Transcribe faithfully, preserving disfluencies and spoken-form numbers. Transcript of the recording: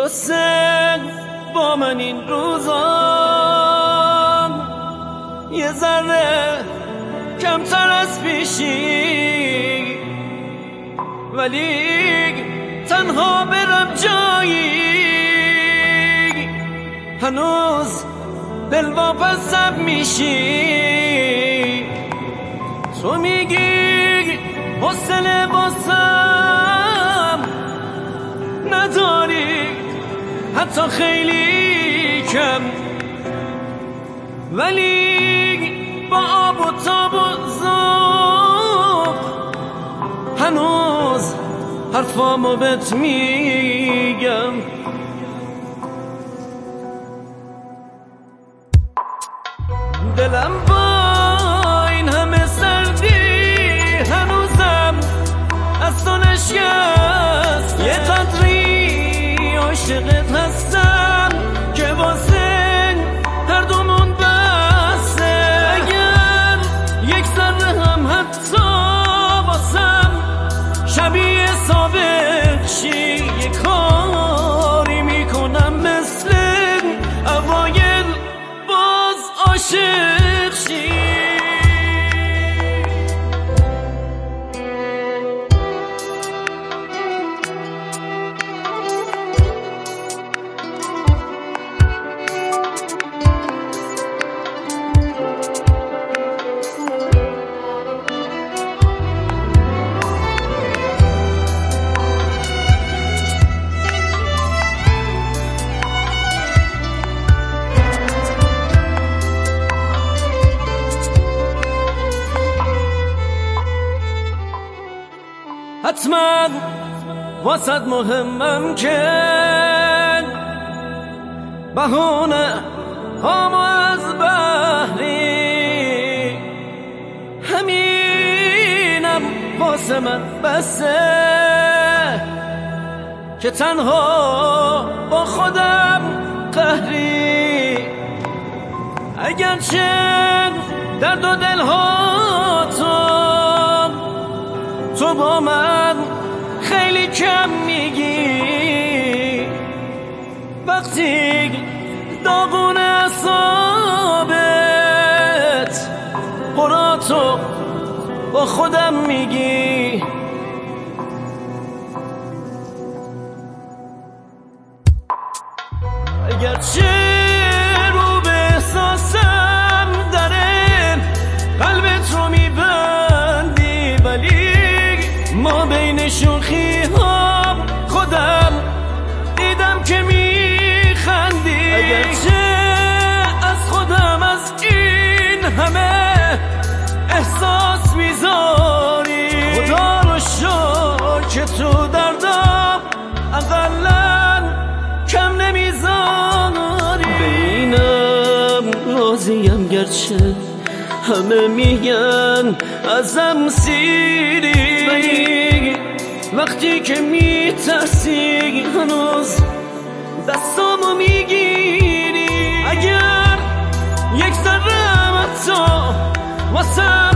درسته با من این روزا یه ذره کمتر از پیشی، ولی تنها برم جایی هنوز دل واپسم میشی. تو میگی حوصله واسم نداری حتی خیلی کم، ولی با آب و تاب و ذوق هنوز حرفامو بهت میگم. دلم با این همه سردی هنوزم از تو نشکست، یه قدری عاشقت هستم که واسه هر دومون بسته. اگر یک ذره هم حتی واسم شبیه سابق شی، یه کاری میکنم مثل اوایل باز عاشق شی. حتما واسد مهمم که بهونه هامو از بحری، همینم واسه من بسه که تنها با خودم قهری. اگرچه درد و دلها تو تو با من خیلی کم میگی، وقتی داغون اعصابت قراتو با خودم میگی. اگرچه رو به احساسم داره قلبت رو میبندی، ولی ما بین شوخی ها خودم دیدم که میخندی. اگرچه از خودم از این همه احساس میذاری، خدا رو شکر که تو دردم اقلن کم نمیذاری. بینم راضیم گرچه همه میگن ازم سیری، ولی وقتی که میترسی هنوز دستامو میگیری. اگر یک ذره حتی واسم